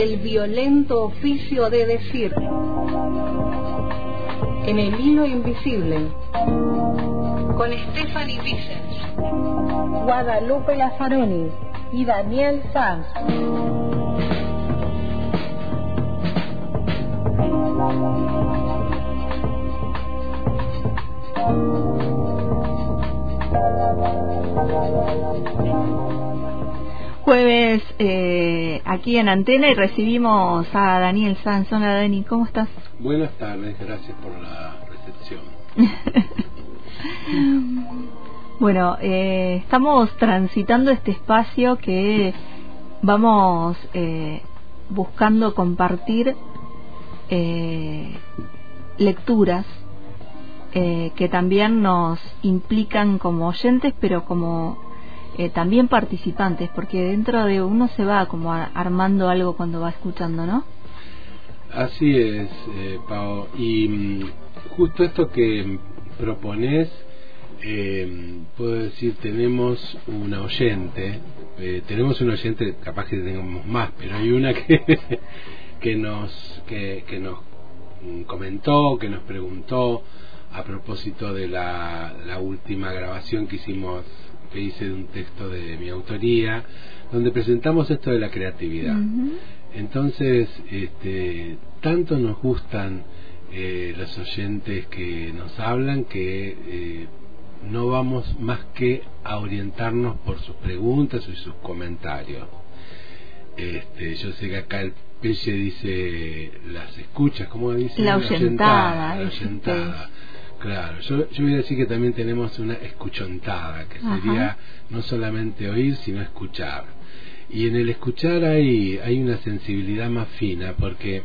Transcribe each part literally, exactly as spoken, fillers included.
el violento oficio de decir. En el hilo invisible, con Stephanie Vicens, Guadalupe Lazaroni y Daniel Sanz. Jueves eh, aquí en Antena y recibimos a Daniel Sanz. Hola Dani, ¿cómo estás? Buenas tardes, gracias por la recepción. Bueno, eh, estamos transitando este espacio que vamos eh, buscando compartir eh, lecturas eh, que también nos implican como oyentes, pero como Eh, también participantes, porque dentro de uno se va como a, armando algo cuando va escuchando, ¿no? Así es, eh, Pao, y mm, justo esto que propones, eh, puedo decir, tenemos una oyente, eh, tenemos una oyente, capaz que tengamos más, pero hay una que que nos que, que nos comentó, que nos preguntó a propósito de la, la última grabación que hicimos, que hice de un texto de mi autoría, donde presentamos esto de la creatividad. Uh-huh. Entonces, este, tanto nos gustan eh, los oyentes que nos hablan que eh, no vamos más que a orientarnos por sus preguntas y sus comentarios. Este, yo sé que acá el Peche dice las escuchas, ¿cómo dice? La ahuyentada. La ahuyentada. Claro, yo, yo voy a decir que también tenemos una escuchontada, que sería Ajá. no solamente oír, sino escuchar. Y en el escuchar hay, hay una sensibilidad más fina, porque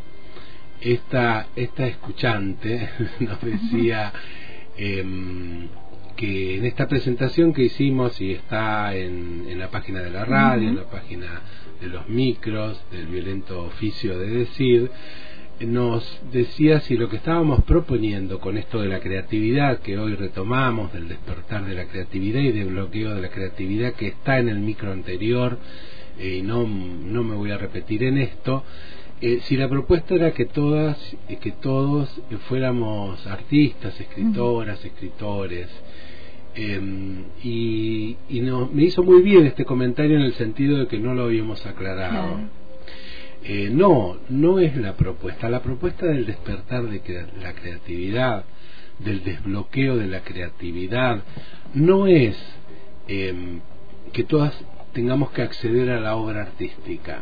esta, esta escuchante nos decía eh, que en esta presentación que hicimos, y está en, en la página de la radio, uh-huh. en la página de los micros, del violento oficio de decir, nos decía si lo que estábamos proponiendo con esto de la creatividad, que hoy retomamos, del despertar de la creatividad y del bloqueo de la creatividad, que está en el micro anterior, eh, y no, no me voy a repetir en esto, eh, si la propuesta era que todas, eh, que todos fuéramos artistas, escritoras, uh-huh. escritores, eh, y, y no, me hizo muy bien este comentario en el sentido de que no lo habíamos aclarado. Uh-huh. Eh, no, no es la propuesta. La propuesta del despertar de crea- la creatividad, del desbloqueo de la creatividad, no es eh, que todas tengamos que acceder a la obra artística.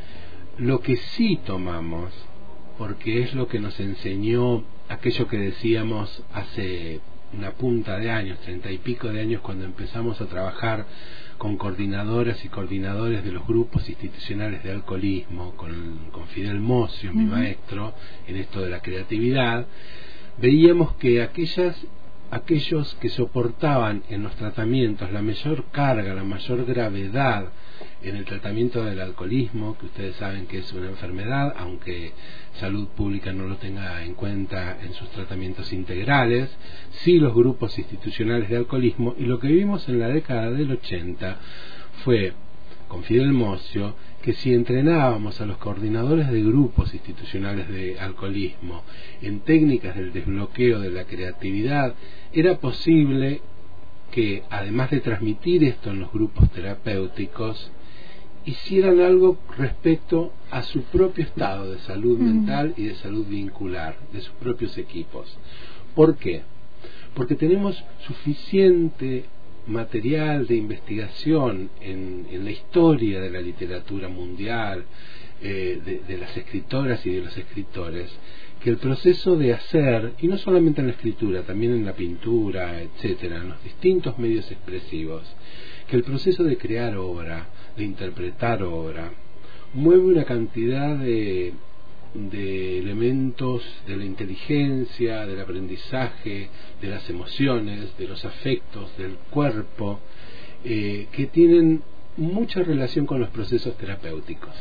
Lo que sí tomamos, porque es lo que nos enseñó aquello que decíamos hace una punta de años, treinta y pico de años, cuando empezamos a trabajar con coordinadoras y coordinadores de los grupos institucionales de alcoholismo, con, con Fidel Mocio, uh-huh. mi maestro, en esto de la creatividad, veíamos que aquellas, aquellos que soportaban en los tratamientos la mayor carga, la mayor gravedad en el tratamiento del alcoholismo, que ustedes saben que es una enfermedad, aunque Salud Pública no lo tenga en cuenta en sus tratamientos integrales, sí los grupos institucionales de alcoholismo, y lo que vimos en la década del ochenta fue, con Fidel Mocio, que si entrenábamos a los coordinadores de grupos institucionales de alcoholismo en técnicas del desbloqueo de la creatividad, era posible que, además de transmitir esto en los grupos terapéuticos, hicieran algo respecto a su propio estado de salud uh-huh. mental y de salud vincular, de sus propios equipos. ¿Por qué? Porque tenemos suficiente material de investigación en, en la historia de la literatura mundial, eh, de, de las escritoras y de los escritores, que el proceso de hacer, y no solamente en la escritura, también en la pintura, etcétera, en los distintos medios expresivos, que el proceso de crear obra, de interpretar obra, mueve una cantidad de, de elementos de la inteligencia, del aprendizaje, de las emociones, de los afectos, del cuerpo, eh, que tienen mucha relación con los procesos terapéuticos.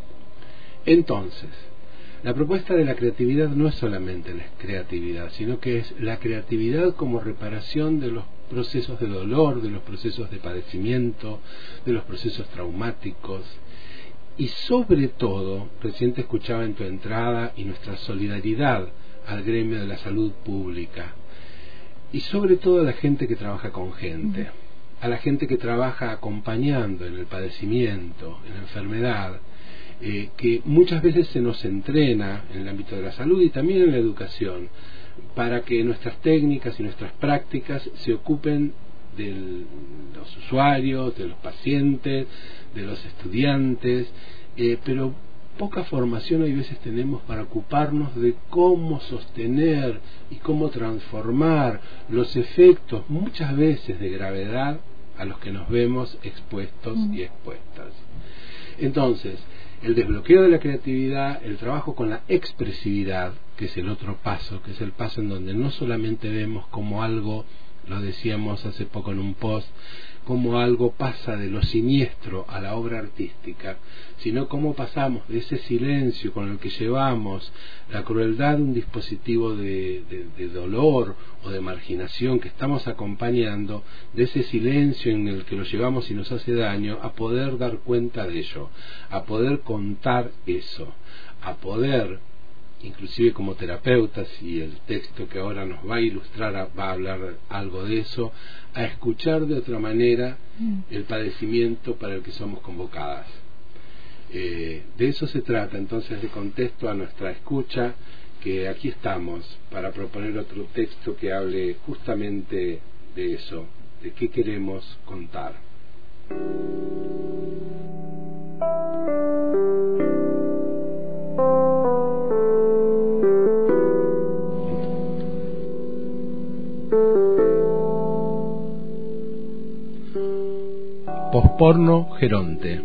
Entonces, la propuesta de la creatividad no es solamente la creatividad, sino que es la creatividad como reparación de los procesos de dolor, de los procesos de padecimiento, de los procesos traumáticos, y sobre todo, recién te escuchaba en tu entrada, y nuestra solidaridad al gremio de la salud pública, y sobre todo a la gente que trabaja con gente, uh-huh. a la gente que trabaja acompañando en el padecimiento, en la enfermedad, eh, que muchas veces se nos entrena en el ámbito de la salud y también en la educación, para que nuestras técnicas y nuestras prácticas se ocupen de los usuarios, de los pacientes, de los estudiantes, eh, pero poca formación hay veces tenemos para ocuparnos de cómo sostener y cómo transformar los efectos muchas veces de gravedad a los que nos vemos expuestos mm. y expuestas. Entonces, el desbloqueo de la creatividad, el trabajo con la expresividad, que es el otro paso, que es el paso en donde no solamente vemos como algo, lo decíamos hace poco en un post, como algo pasa de lo siniestro a la obra artística, sino cómo pasamos de ese silencio con el que llevamos la crueldad de un dispositivo de, de, de dolor o de marginación que estamos acompañando, de ese silencio en el que lo llevamos y nos hace daño, a poder dar cuenta de ello, a poder contar eso, a poder, inclusive como terapeutas, y el texto que ahora nos va a ilustrar va a hablar algo de eso, a escuchar de otra manera el padecimiento para el que somos convocadas. Eh, de eso se trata. Entonces, de contexto a nuestra escucha, que aquí estamos para proponer otro texto que hable justamente de eso, de qué queremos contar. Posporno Geronte.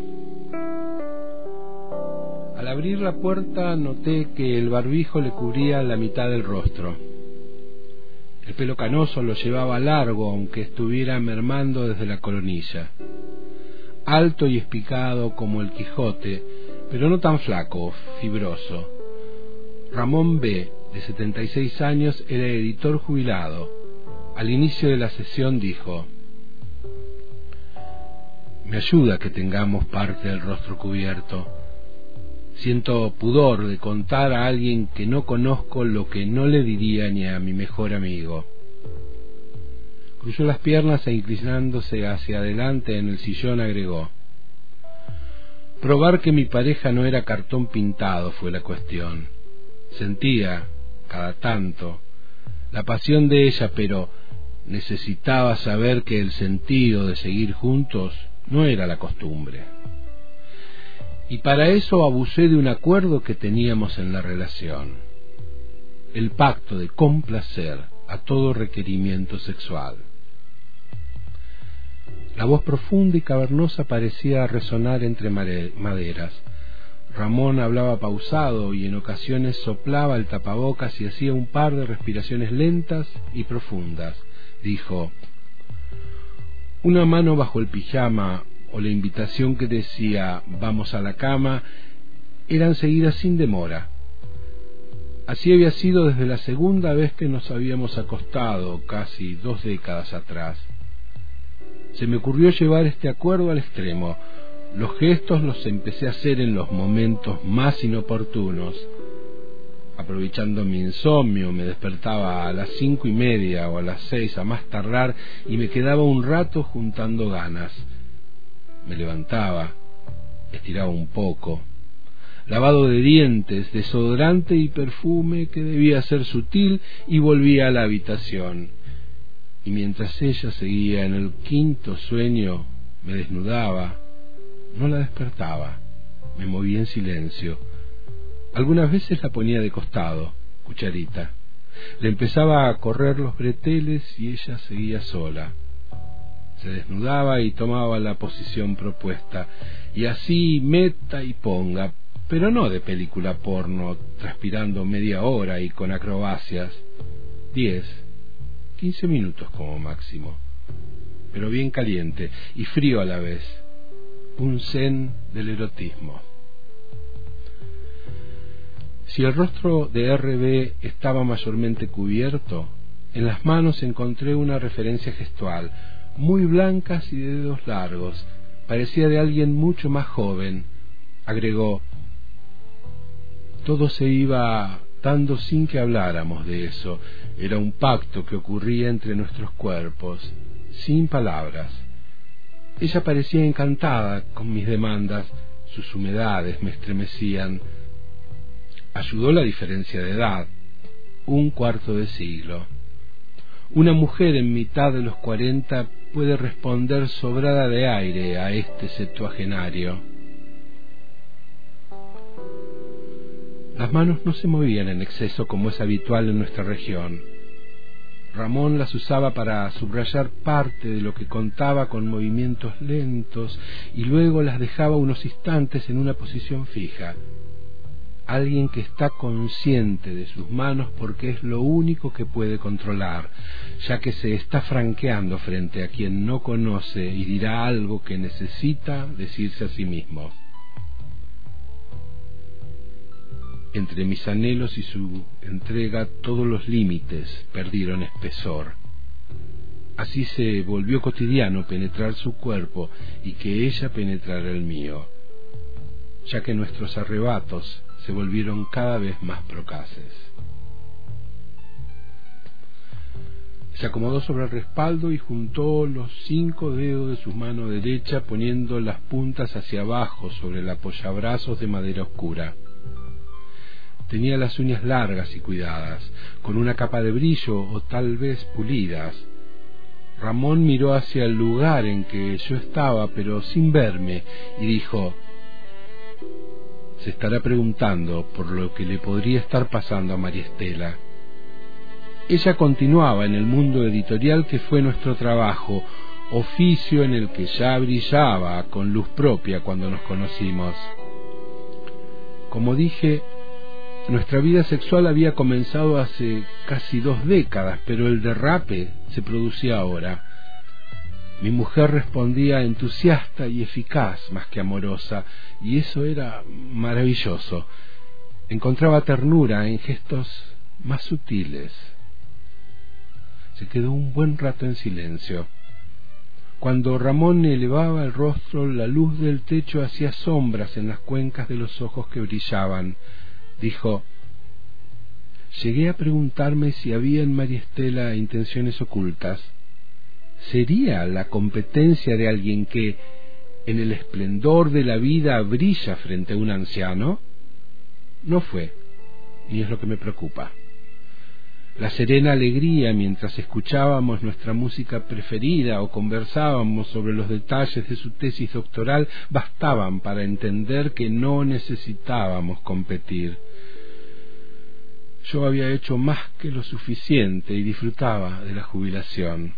Al abrir la puerta noté que el barbijo le cubría la mitad del rostro. El pelo canoso lo llevaba largo, aunque estuviera mermando desde la coronilla. Alto y espicado como el Quijote, pero no tan flaco, fibroso. Ramón B., de setenta y seis años, era editor jubilado. Al inicio de la sesión dijo: me ayuda que tengamos parte del rostro cubierto. Siento pudor de contar a alguien que no conozco lo que no le diría ni a mi mejor amigo. Cruzó las piernas e inclinándose hacia adelante en el sillón agregó: probar que mi pareja no era cartón pintado fue la cuestión. Sentía, cada tanto, la pasión de ella, pero necesitaba saber que el sentido de seguir juntos no era la costumbre. Y para eso abusé de un acuerdo que teníamos en la relación: el pacto de complacer a todo requerimiento sexual. La voz profunda y cavernosa parecía resonar entre maderas. Ramón hablaba pausado y en ocasiones soplaba el tapabocas y hacía un par de respiraciones lentas y profundas. Dijo: una mano bajo el pijama o la invitación que decía vamos a la cama eran seguidas sin demora. Así había sido desde la segunda vez que nos habíamos acostado, casi dos décadas atrás. Se me ocurrió llevar este acuerdo al extremo. Los gestos los empecé a hacer en los momentos más inoportunos. Aprovechando mi insomnio, me despertaba a las cinco y media o a las seis a más tardar y me quedaba un rato juntando ganas. Me levantaba, estiraba un poco, lavado de dientes, desodorante y perfume que debía ser sutil, y volvía a la habitación. Y mientras ella seguía en el quinto sueño, me desnudaba, no la despertaba, me movía en silencio. Algunas veces la ponía de costado, cucharita. Le empezaba a correr los breteles y ella seguía sola. Se desnudaba y tomaba la posición propuesta, y así meta y ponga, pero no de película porno, transpirando media hora y con acrobacias. Diez, quince minutos como máximo, pero bien caliente y frío a la vez. Un zen del erotismo. Si el rostro de R B estaba mayormente cubierto, en las manos encontré una referencia gestual, muy blancas y de dedos largos. Parecía de alguien mucho más joven, Agregó: todo se iba dando sin que habláramos de eso. Era un pacto que ocurría entre nuestros cuerpos, sin palabras. Ella parecía encantada con mis demandas, sus humedades me estremecían. Ayudó la diferencia de edad, un cuarto de siglo. Una mujer en mitad de los cuarenta puede responder sobrada de aire a este septuagenario. Las manos no se movían en exceso como es habitual en nuestra región. Ramón las usaba para subrayar parte de lo que contaba con movimientos lentos y luego las dejaba unos instantes en una posición fija. Alguien que está consciente de sus manos porque es lo único que puede controlar, ya que se está franqueando frente a quien no conoce y dirá algo que necesita decirse a sí mismo. Entre mis anhelos y su entrega todos los límites perdieron espesor. Así se volvió cotidiano penetrar su cuerpo y que ella penetrara el mío, ya que nuestros arrebatos se volvieron cada vez más procaces. Se acomodó sobre el respaldo y juntó los cinco dedos de su mano derecha poniendo las puntas hacia abajo sobre el apoyabrazos de madera oscura. Tenía las uñas largas y cuidadas, con una capa de brillo o tal vez pulidas. Ramón miró hacia el lugar en que yo estaba, pero sin verme, y dijo: se estará preguntando por lo que le podría estar pasando a María Estela. Ella continuaba en el mundo editorial que fue nuestro trabajo, oficio en el que ya brillaba con luz propia cuando nos conocimos. Como dije, nuestra vida sexual había comenzado hace casi dos décadas, pero el derrape se producía ahora. Mi mujer respondía entusiasta y eficaz más que amorosa, y eso era maravilloso. Encontraba ternura en gestos más sutiles. Se quedó un buen rato en silencio. Cuando Ramón elevaba el rostro, la luz del techo hacía sombras en las cuencas de los ojos que brillaban. Dijo: llegué a preguntarme si había en María Estela intenciones ocultas. ¿Sería la competencia de alguien que, en el esplendor de la vida, brilla frente a un anciano? No fue, y es lo que me preocupa. La serena alegría mientras escuchábamos nuestra música preferida o conversábamos sobre los detalles de su tesis doctoral bastaban para entender que no necesitábamos competir. Yo había hecho más que lo suficiente y disfrutaba de la jubilación.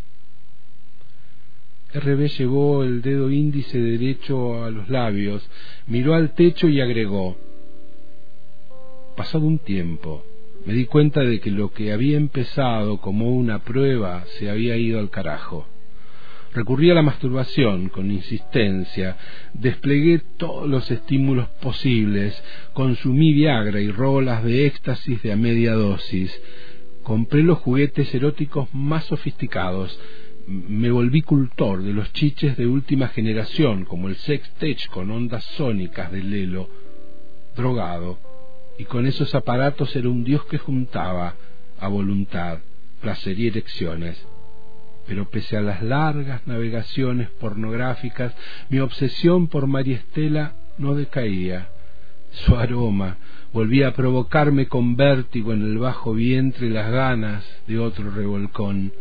R B llevó el dedo índice derecho a los labios, miró al techo y agregó: pasado un tiempo, me di cuenta de que lo que había empezado como una prueba se había ido al carajo. Recurrí a la masturbación con insistencia, desplegué todos los estímulos posibles, consumí Viagra y rolas de éxtasis de a media dosis, compré los juguetes eróticos más sofisticados, me volví cultor de los chiches de última generación como el Sextech con ondas sónicas de Lelo, drogado, y con esos aparatos era un dios que juntaba a voluntad placer y erecciones. Pero pese a las largas navegaciones pornográficas, mi obsesión por María Estela no decaía. Su aroma volvía a provocarme con vértigo en el bajo vientre las ganas de otro revolcón.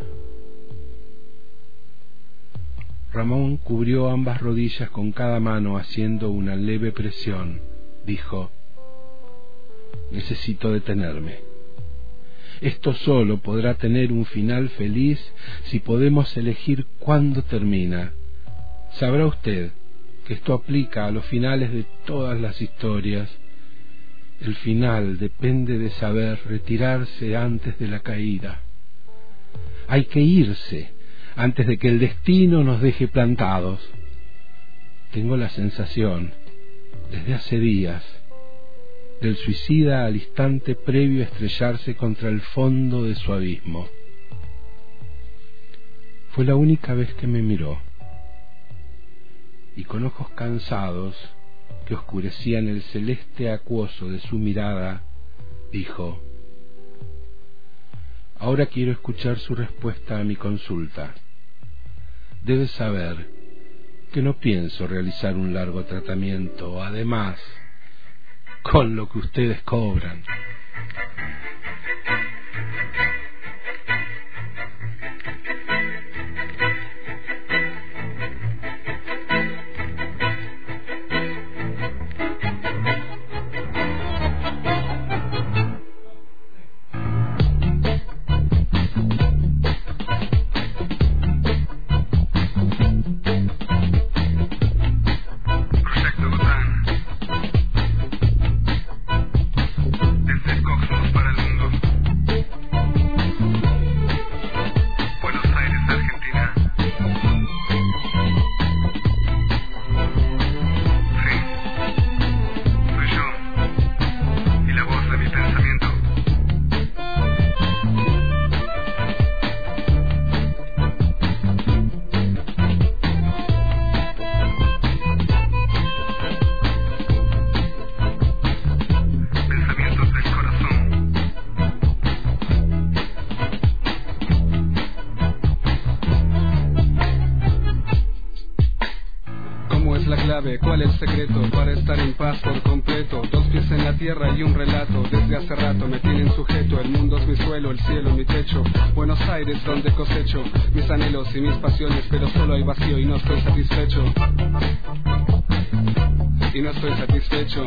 Ramón cubrió ambas rodillas con cada mano haciendo una leve presión. Dijo: necesito detenerme. Esto solo podrá tener un final feliz si podemos elegir cuándo termina. Sabrá usted que esto aplica a los finales de todas las historias. El final depende de saber retirarse antes de la caída. Hay que irse antes de que el destino nos deje plantados. Tengo la sensación, desde hace días, del suicida al instante previo a estrellarse contra el fondo de su abismo. Fue la única vez que me miró, y con ojos cansados que oscurecían el celeste acuoso de su mirada, dijo: ahora quiero escuchar su respuesta a mi consulta. Debe saber que no pienso realizar un largo tratamiento, además, con lo que ustedes cobran. ¿Cuál es el secreto para estar en paz por completo? Dos pies en la tierra y un relato. Desde hace rato me tienen sujeto. El mundo es mi suelo, el cielo mi techo. Buenos Aires donde cosecho mis anhelos y mis pasiones, pero solo hay vacío y no estoy satisfecho. Y no estoy satisfecho.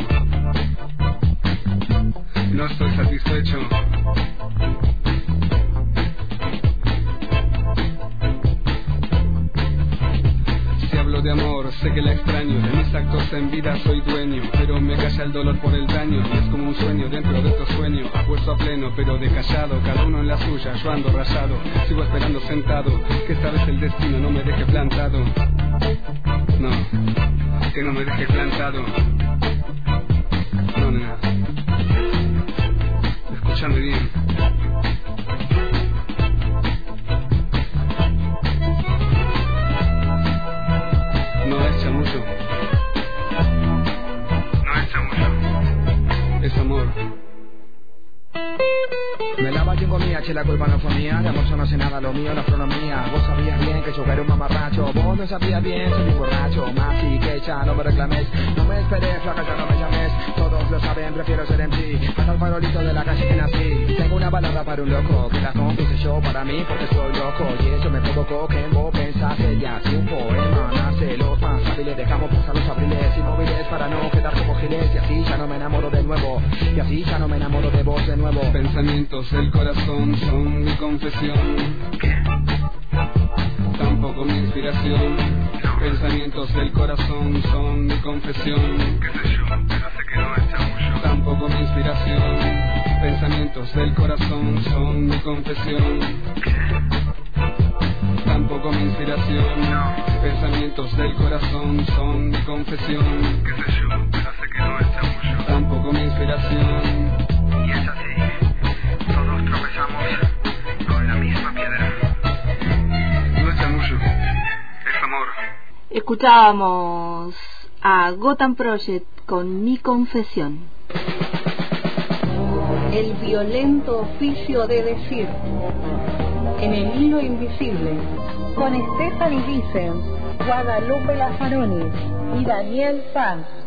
No estoy satisfecho. De amor, sé que la extraño, de mis actos en vida soy dueño, pero me calla el dolor por el daño, y es como un sueño dentro de otro sueño, esfuerzo a pleno pero de callado, cada uno en la suya, yo ando rayado, sigo esperando sentado, que esta vez el destino no me deje plantado, no, que no me deje plantado, no, nena, escúchame bien. La culpa no fue mía, de amor yo no sé nada, lo mío no es astronomía. Vos sabías bien que yo era un mamarracho, vos no sabías bien, soy un borracho. Más y que ya no me reclames, no me esperes, flaca, ya no me llames. Todos lo saben, prefiero ser en sí, hasta el farolito de la calle que nací. Tengo una balada para un loco, que la compuse yo para mí porque soy loco. Y eso me provocó que en vos pensase, ya si un poema nace. Los más hábiles dejamos pasar los abriles inmóviles para no quedar como giles. Y así ya no me enamoro de nuevo, y así ya no me enamoro de vos de nuevo. Pensamientos del corazón son mi confesión, tampoco mi inspiración. Pensamientos del corazón son mi confesión, tampoco mi inspiración. Pensamientos del corazón son mi confesión, tampoco mi inspiración. Pensamientos del corazón son mi confesión, tampoco mi inspiración. Y es así, todos tropezamos con la misma piedra. No es chamullo, es amor. Escuchábamos a Gotham Project con Mi Confesión. El violento oficio de decir, en el hilo invisible, con Stephanie Vicens, Guadalupe Lazaroni y Daniel Sanz.